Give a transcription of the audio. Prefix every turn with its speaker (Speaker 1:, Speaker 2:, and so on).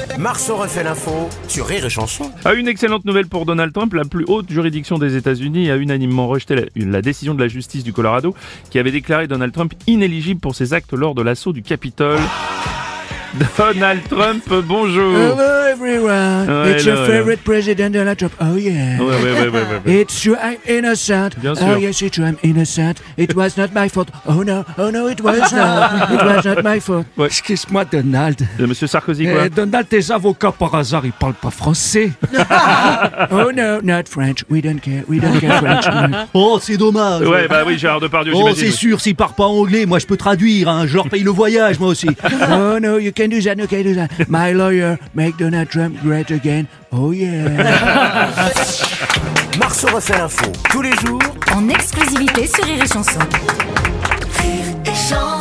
Speaker 1: Marceau refait l'info sur Rire et Chanson.
Speaker 2: Une excellente nouvelle pour Donald Trump. La plus haute juridiction des États-Unis a unanimement rejeté la décision de la justice du Colorado qui avait déclaré Donald Trump inéligible pour ses actes lors de l'assaut du Capitole. Donald Trump, bonjour.
Speaker 3: Hello everyone, it's your favorite president Donald Trump. Oh yeah.
Speaker 2: Ouais.
Speaker 3: It's true, I'm innocent.
Speaker 2: Bien sûr.
Speaker 3: Oh yes, it's true, I'm innocent. It was not my fault. Oh no, it was not. It was not my fault.
Speaker 2: Ouais.
Speaker 3: Excuse-moi Donald.
Speaker 2: Monsieur Sarkozy, quoi?
Speaker 3: Donald, tes avocats par hasard, ils parlent pas français. Oh no, not French. We don't care French.
Speaker 4: Oh, c'est dommage.
Speaker 2: Ouais, bah oui, Gérard Depardieu,
Speaker 4: Oh,
Speaker 2: j'imagine.
Speaker 4: c'est sûr, s'il part pas anglais, moi je peux traduire, hein. Je leur paye le voyage, moi aussi.
Speaker 3: Oh no, you can do that, you can do that. My lawyer, make Donald Trump great again. Oh yeah.
Speaker 1: Marceau refait l'info tous les jours
Speaker 5: En exclusivité sur Rire et Chanson.
Speaker 6: Rire et Chanson.